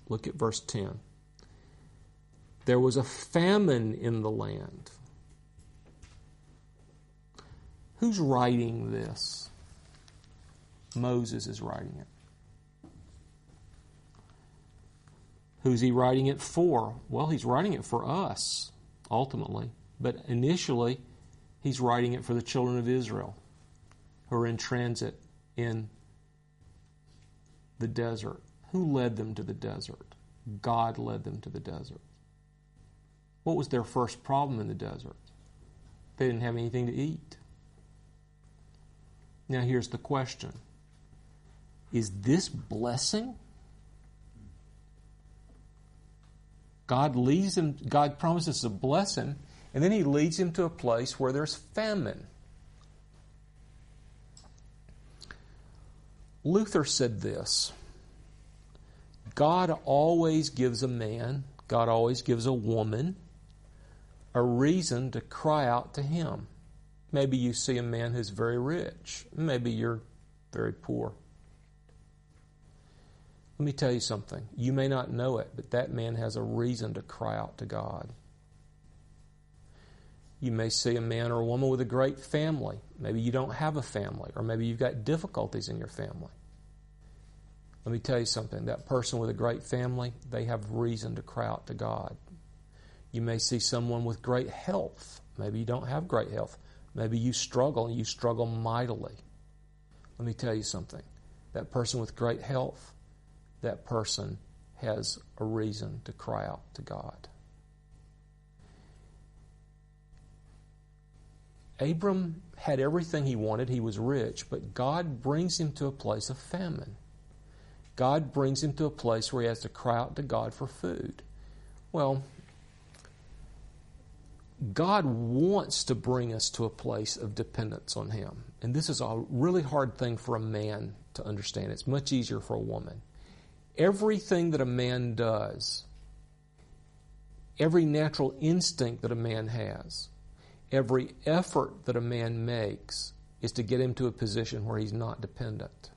Look at verse 10. There was a famine in the land. Who's writing this? Moses is writing it. Who's he writing it for? Well, he's writing it for us, ultimately. But initially, he's writing it for the children of Israel who are in transit in the desert. Who led them to the desert? God led them to the desert. What was their first problem in the desert? They didn't have anything to eat. Now here's the question. Is this blessing? God leads him, God promises to bless him, and then he leads him to a place where there's famine. Luther said this: God always gives a man, God always gives a woman a reason to cry out to him. Maybe you see a man who's very rich. Maybe you're very poor. Let me tell you something. You may not know it, but that man has a reason to cry out to God. You may see a man or a woman with a great family. Maybe you don't have a family, or maybe you've got difficulties in your family. Let me tell you something. That person with a great family, they have reason to cry out to God. You may see someone with great health. Maybe you don't have great health. Maybe you struggle, and you struggle mightily. Let me tell you something. That person with great health, that person has a reason to cry out to God. Abram had everything he wanted. He was rich, but God brings him to a place of famine. God brings him to a place where he has to cry out to God for food. Well, God wants to bring us to a place of dependence on Him. And this is a really hard thing for a man to understand. It's much easier for a woman. Everything that a man does, every natural instinct that a man has, every effort that a man makes is to get him to a position where he's not dependent.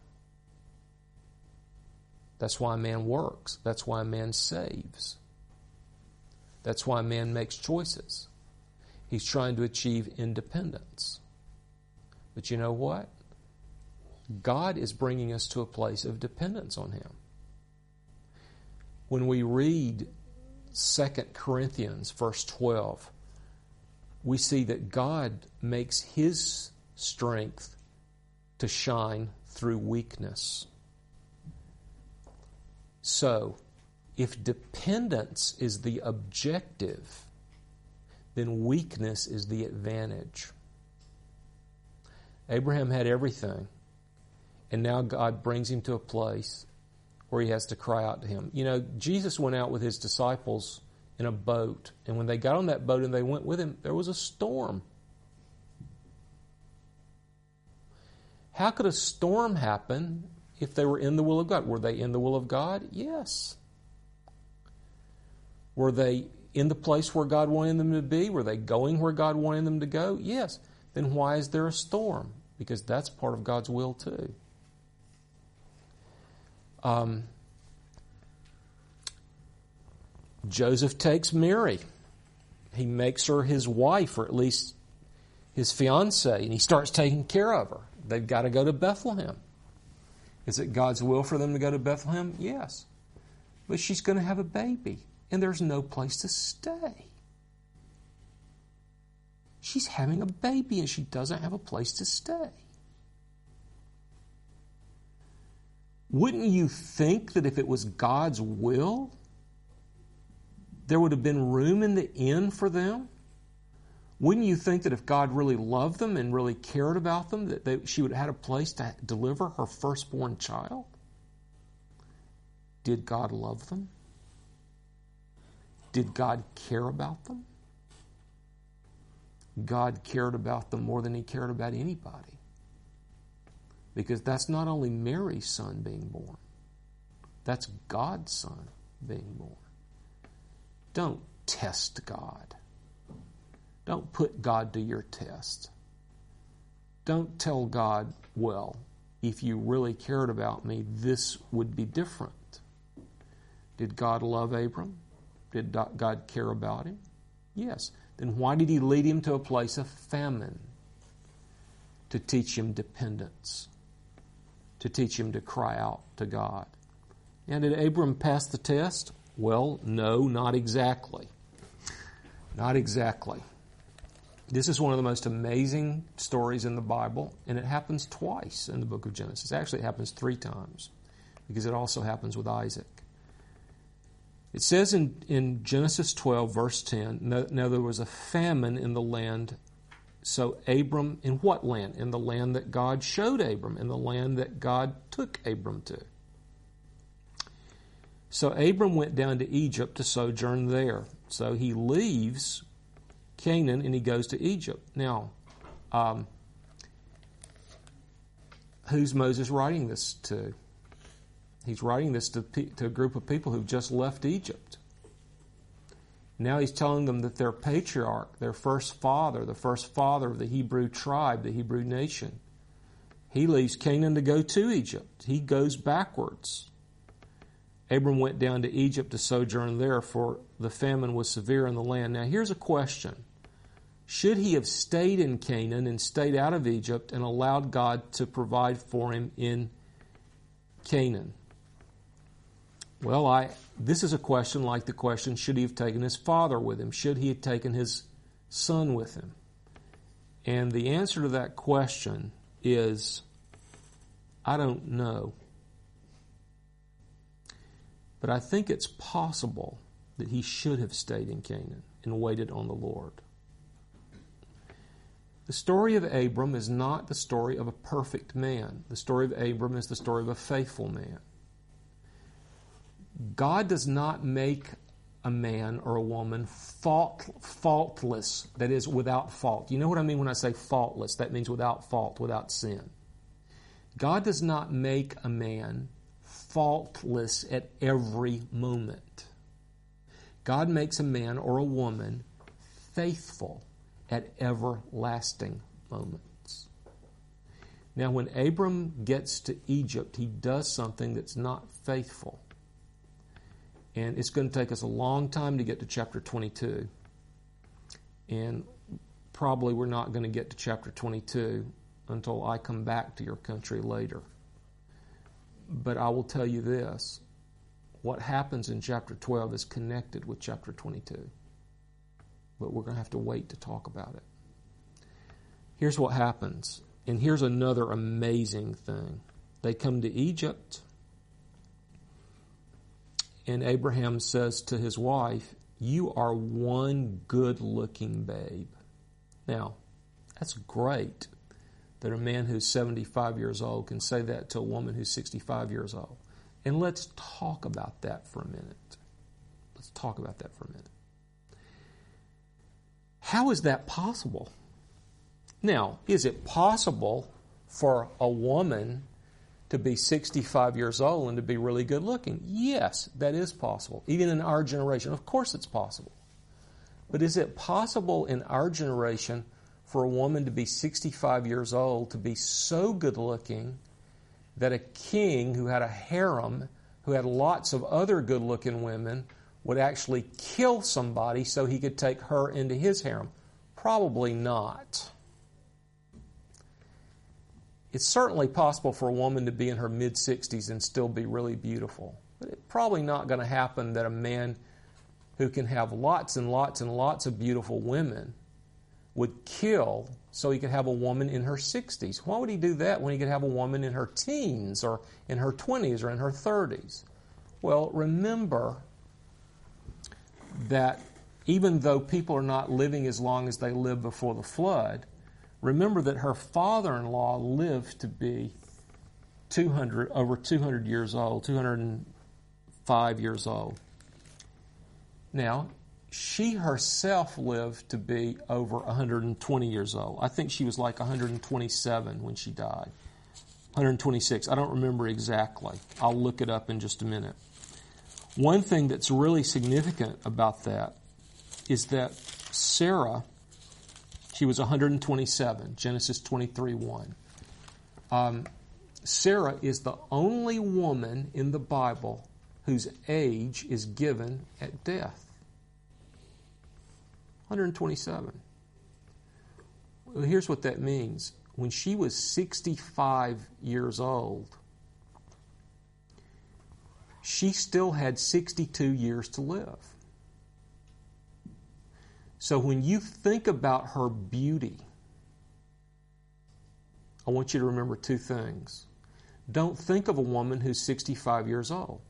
That's why a man works. That's why a man saves. That's why a man makes choices. He's trying to achieve independence. But you know what? God is bringing us to a place of dependence on Him. When we read 2 Corinthians verse 12, we see that God makes His strength to shine through weakness. So, if dependence is the objective, then weakness is the advantage. Abraham had everything, and now God brings him to a place where he has to cry out to Him. You know, Jesus went out with His disciples in a boat, and when they got on that boat and they went with Him, there was a storm. How could a storm happen if they were in the will of God? Were they in the will of God? Yes. Were they in the place where God wanted them to be? Were they going where God wanted them to go? Yes. Then why is there a storm? Because that's part of God's will too. Joseph takes Mary. He makes her his wife, or at least his fiancée, and he starts taking care of her. They've got to go to Bethlehem. Is it God's will for them to go to Bethlehem? Yes. But she's going to have a baby, and there's no place to stay. She's having a baby, and she doesn't have a place to stay. Wouldn't you think that if it was God's will, there would have been room in the inn for them? Wouldn't you think that if God really loved them and really cared about them, that she would have had a place to deliver her firstborn child? Did God love them? Did God care about them? God cared about them more than He cared about anybody. Because that's not only Mary's son being born. That's God's son being born. Don't test God. Don't put God to your test. Don't tell God, well, if you really cared about me, this would be different. Did God love Abram? Did God care about him? Yes. Then why did he lead him to a place of famine? To teach him dependence. To teach him to cry out to God. And did Abram pass the test? Well, no, not exactly. Not exactly. This is one of the most amazing stories in the Bible, and it happens twice in the book of Genesis. Actually, it happens 3 times, because it also happens with Isaac. It says in Genesis 12, verse 10, now there was a famine in the land. So Abram, in what land? In the land that God showed Abram, in the land that God took Abram to. So Abram went down to Egypt to sojourn there. So he leaves Canaan and he goes to Egypt. Now, who's Moses writing this to? He's writing this to a group of people who've just left Egypt. Now he's telling them that their patriarch, their first father, the first father of the Hebrew tribe, the Hebrew nation, he leaves Canaan to go to Egypt. He goes backwards. Abram went down to Egypt to sojourn there, for the famine was severe in the land. Now here's a question. Should he have stayed in Canaan and stayed out of Egypt and allowed God to provide for him in Canaan? Well, this is a question like the question, should he have taken his father with him? Should he have taken his son with him? And the answer to that question is, I don't know. But I think it's possible that he should have stayed in Canaan and waited on the Lord. The story of Abram is not the story of a perfect man. The story of Abram is the story of a faithful man. God does not make a man or a woman faultless, that is, without fault. You know what I mean when I say faultless? That means without fault, without sin. God does not make a man faultless at every moment. God makes a man or a woman faithful at everlasting moments. Now, when Abram gets to Egypt, he does something that's not faithful. And it's going to take us a long time to get to chapter 22. And probably we're not going to get to chapter 22 until I come back to your country later. But I will tell you this. What happens in chapter 12 is connected with chapter 22. But we're going to have to wait to talk about it. Here's what happens. And here's another amazing thing. They come to Egypt. And Abraham says to his wife, "You are one good-looking babe." Now, that's great that a man who's 75 years old can say that to a woman who's 65 years old. And let's talk about that for a minute. Let's talk about that for a minute. How is that possible? Now, is it possible for a woman to be 65 years old and to be really good looking? Yes, that is possible. Even in our generation, of course it's possible. But is it possible in our generation for a woman to be 65 years old, to be so good looking that a king who had a harem, who had lots of other good looking women, would actually kill somebody so he could take her into his harem? Probably not. It's certainly possible for a woman to be in her mid-60s and still be really beautiful. But it's probably not going to happen that a man who can have lots and lots and lots of beautiful women would kill so he could have a woman in her 60s. Why would he do that when he could have a woman in her teens or in her 20s or in her 30s? Well, remember that even though people are not living as long as they lived before the flood, remember that her father-in-law lived to be over 200 years old, 205 years old. Now, she herself lived to be over 120 years old. I think she was like 127 when she died. 126. I don't remember exactly. I'll look it up in just a minute. One thing that's really significant about that is that Sarah, she was 127, Genesis 23:1. Sarah is the only woman in the Bible whose age is given at death. 127. Well, here's what that means. When she was 65 years old, she still had 62 years to live. So when you think about her beauty, I want you to remember two things. Don't think of a woman who's 65 years old.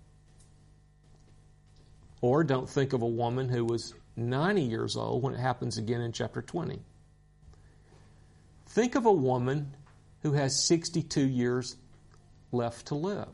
Or don't think of a woman who was 90 years old when it happens again in chapter 20. Think of a woman who has 62 years left to live.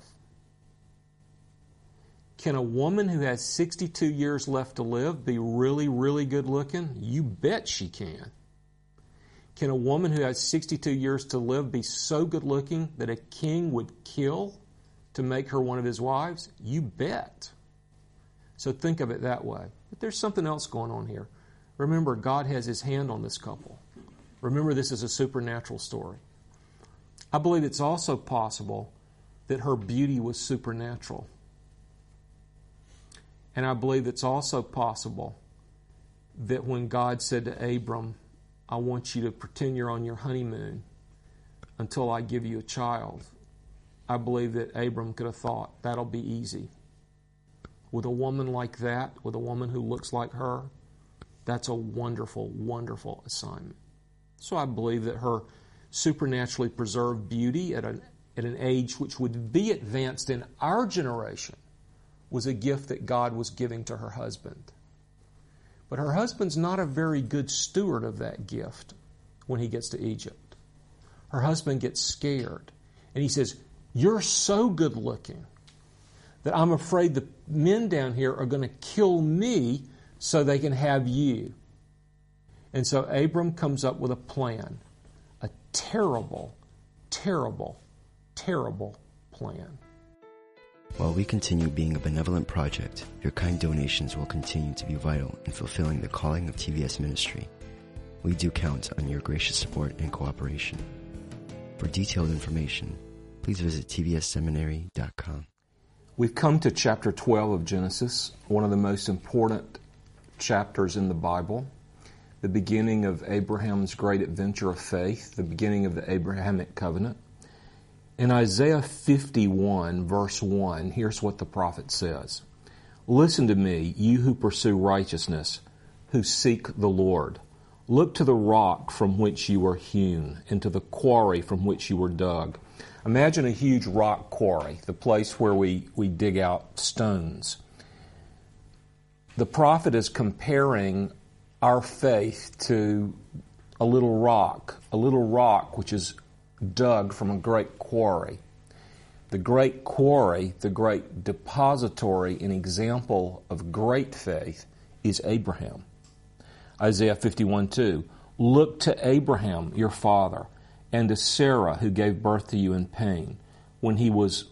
Can a woman who has 62 years left to live be really, really good looking? You bet she can. Can a woman who has 62 years to live be so good looking that a king would kill to make her one of his wives? You bet. So think of it that way. But there's something else going on here. Remember, God has His hand on this couple. Remember, this is a supernatural story. I believe it's also possible that her beauty was supernatural. And I believe it's also possible that when God said to Abram, I want you to pretend you're on your honeymoon until I give you a child, I believe that Abram could have thought, that'll be easy. With a woman like that, with a woman who looks like her, that's a wonderful, wonderful assignment. So I believe that her supernaturally preserved beauty at an age which would be advanced in our generation was a gift that God was giving to her husband. But her husband's not a very good steward of that gift when he gets to Egypt. Her husband gets scared. And he says, you're so good looking that I'm afraid the men down here are going to kill me so they can have you. And so Abram comes up with a plan. A terrible, terrible, terrible plan. While we continue being a benevolent project, your kind donations will continue to be vital in fulfilling the calling of TVS Ministry. We do count on your gracious support and cooperation. For detailed information, please visit tvsseminary.com. We've come to chapter 12 of Genesis, one of the most important chapters in the Bible, the beginning of Abraham's great adventure of faith, the beginning of the Abrahamic covenant. In Isaiah 51, verse 1, here's what the prophet says. Listen to me, you who pursue righteousness, who seek the Lord. Look to the rock from which you were hewn, and to the quarry from which you were dug. Imagine a huge rock quarry, the place where we dig out stones. The prophet is comparing our faith to a little rock which is dug from a great quarry. The great quarry, the great depository and example of great faith is Abraham. Isaiah 51:2. Look to Abraham, your father, and to Sarah, who gave birth to you in pain. When he was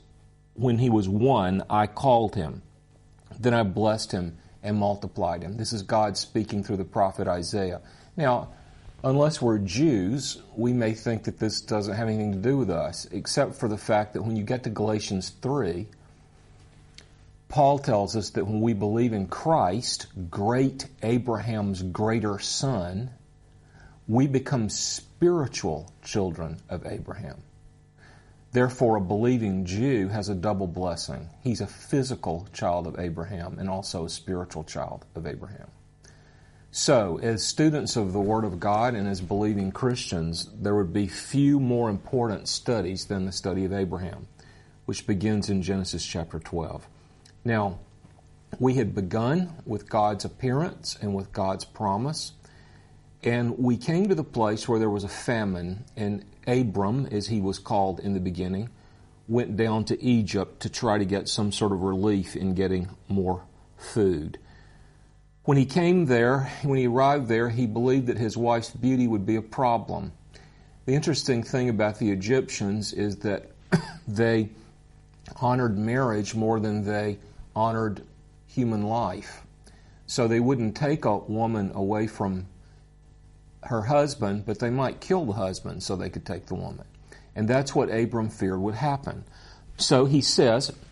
one, I called him. Then I blessed him and multiplied him. This is God speaking through the prophet Isaiah. Now, unless we're Jews, we may think that this doesn't have anything to do with us, except for the fact that when you get to Galatians 3, Paul tells us that when we believe in Christ, great Abraham's greater son, we become spiritual children of Abraham. Therefore, a believing Jew has a double blessing. He's a physical child of Abraham and also a spiritual child of Abraham. So, as students of the Word of God and as believing Christians, there would be few more important studies than the study of Abraham, which begins in Genesis chapter 12. Now, we had begun with God's appearance and with God's promise, and we came to the place where there was a famine, and Abram, as he was called in the beginning, went down to Egypt to try to get some sort of relief in getting more food. When he arrived there, he believed that his wife's beauty would be a problem. The interesting thing about the Egyptians is that they honored marriage more than they honored human life. So they wouldn't take a woman away from her husband, but they might kill the husband so they could take the woman. And that's what Abram feared would happen. So he says,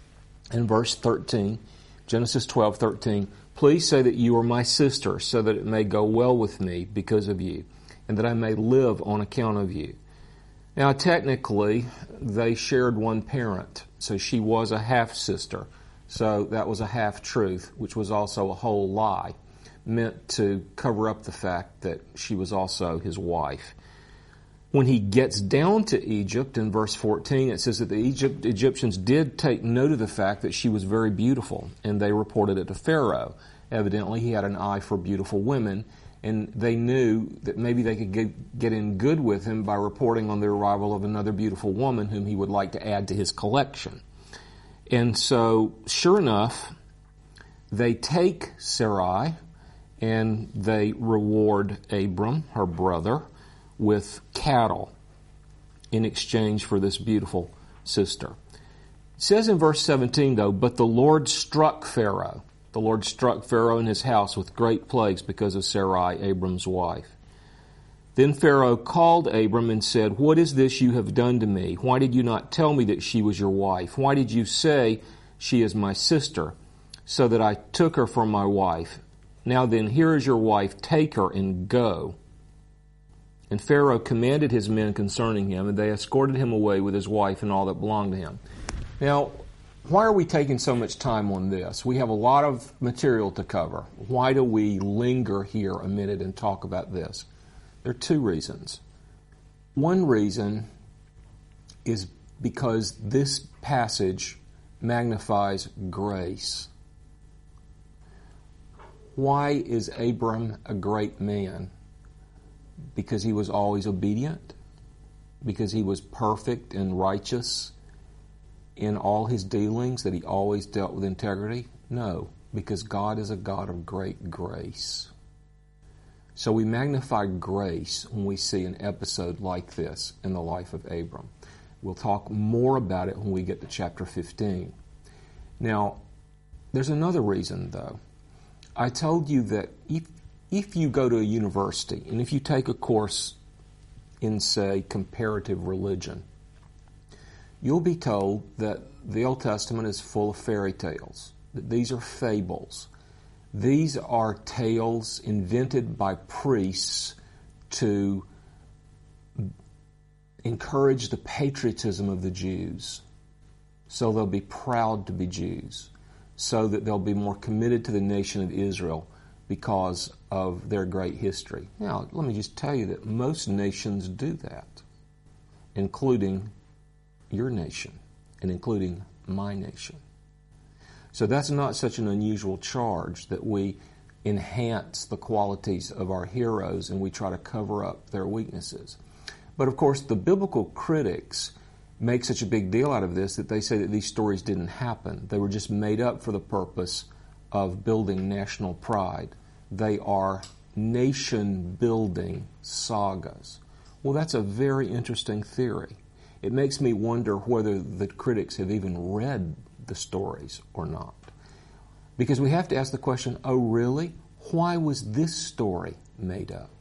In verse 13, Genesis 12:13, please say that you are my sister, so that it may go well with me because of you, and that I may live on account of you. Now, technically, they shared one parent, so she was a half-sister. So that was a half-truth, which was also a whole lie, meant to cover up the fact that she was also his wife. When he gets down to Egypt, in verse 14, it says that the Egyptians did take note of the fact that she was very beautiful, and they reported it to Pharaoh. Evidently, he had an eye for beautiful women, and they knew that maybe they could get in good with him by reporting on the arrival of another beautiful woman whom he would like to add to his collection. And so, sure enough, they take Sarai and they reward Abram, her brother, with cattle in exchange for this beautiful sister. It says in verse 17, though, but the Lord struck Pharaoh. The Lord struck Pharaoh and his house with great plagues because of Sarai, Abram's wife. Then Pharaoh called Abram and said, what is this you have done to me? Why did you not tell me that she was your wife? Why did you say she is my sister, so that I took her for my wife? Now then, here is your wife, take her and go. And Pharaoh commanded his men concerning him, and they escorted him away with his wife and all that belonged to him. Now, why are we taking so much time on this? We have a lot of material to cover. Why do we linger here a minute and talk about this? There are two reasons. One reason is because this passage magnifies grace. Why is Abram a great man? Because he was always obedient? Because he was perfect and righteous in all his dealings, that he always dealt with integrity? No, because God is a God of great grace. So we magnify grace when we see an episode like this in the life of Abram. We'll talk more about it when we get to chapter 15. Now, there's another reason, though. I told you that if you go to a university and if you take a course in, say, comparative religion, you'll be told that the Old Testament is full of fairy tales, that these are fables. These are tales invented by priests to encourage the patriotism of the Jews, so they'll be proud to be Jews, so that they'll be more committed to the nation of Israel because of their great history. Now, let me just tell you that most nations do that, including your nation and including my nation. So that's not such an unusual charge that we enhance the qualities of our heroes and we try to cover up their weaknesses. But of course, the biblical critics make such a big deal out of this that they say that these stories didn't happen. They were just made up for the purpose of building national pride. They are nation-building sagas. Well, that's a very interesting theory. It makes me wonder whether the critics have even read the stories or not. Because we have to ask the question, oh really? Why was this story made up?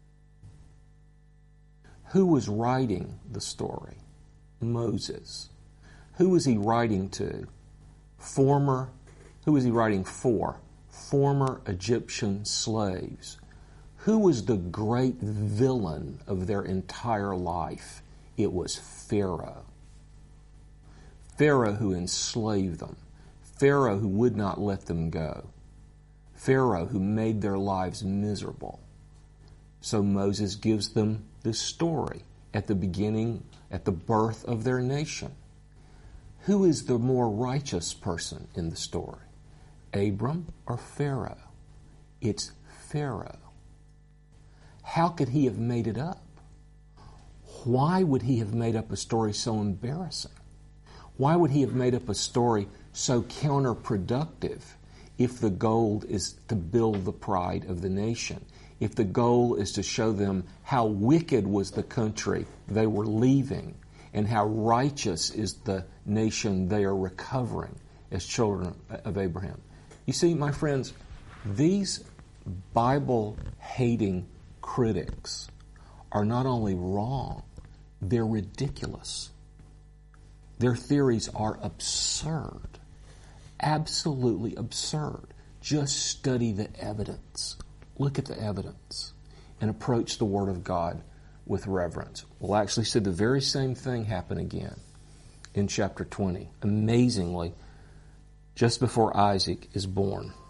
Who was writing the story? Moses. Who was he writing to? Who was he writing for? Former Egyptian slaves. Who was the great villain of their entire life? It was Pharaoh. Pharaoh who enslaved them. Pharaoh who would not let them go. Pharaoh who made their lives miserable. So Moses gives them this story at the beginning, at the birth of their nation. Who is the more righteous person in the story? Abram or Pharaoh? It's Pharaoh. How could he have made it up? Why would he have made up a story so embarrassing? Why would he have made up a story so counterproductive if the goal is to build the pride of the nation? If the goal is to show them how wicked was the country they were leaving and how righteous is the nation they are recovering as children of Abraham. You see, my friends, these Bible-hating critics are not only wrong, they're ridiculous. Their theories are absurd. absolutely absurd. Just study the evidence. Look at the evidence and approach the Word of God with reverence. We'll actually see the very same thing happen again in chapter 20. Amazingly, just before Isaac is born.